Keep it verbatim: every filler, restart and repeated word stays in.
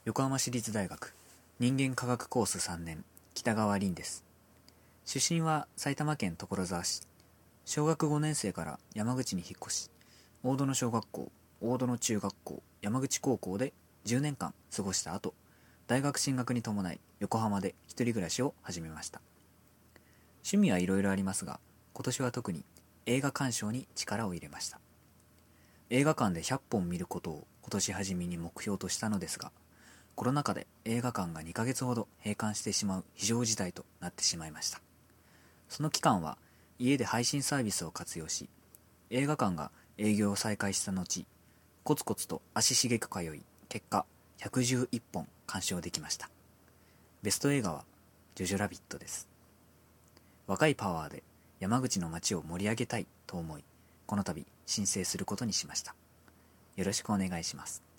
横浜市立大学人間科学コースさんねん北川凛です。出身は埼玉県所沢市。小学ごねん生から山口に引っ越し、大殿小学校、大殿中学校、山口高校でじゅうねんかん過ごした後、大学進学に伴い横浜で一人暮らしを始めました。趣味はいろいろありますが、今年は特に映画鑑賞に力を入れました。映画館でひゃっぽん見ることを今年初めに目標としたのですが、コロナ禍で映画館がにかげつほど閉館してしまう非常事態となってしまいました。その期間は家で配信サービスを活用し、映画館が営業を再開した後、コツコツと足しげく通い、結果ひゃくじゅういっぽん鑑賞できました。ベスト映画はジョジョラビットです。若いパワーで山口の街を盛り上げたいと思い、この度申請することにしました。よろしくお願いします。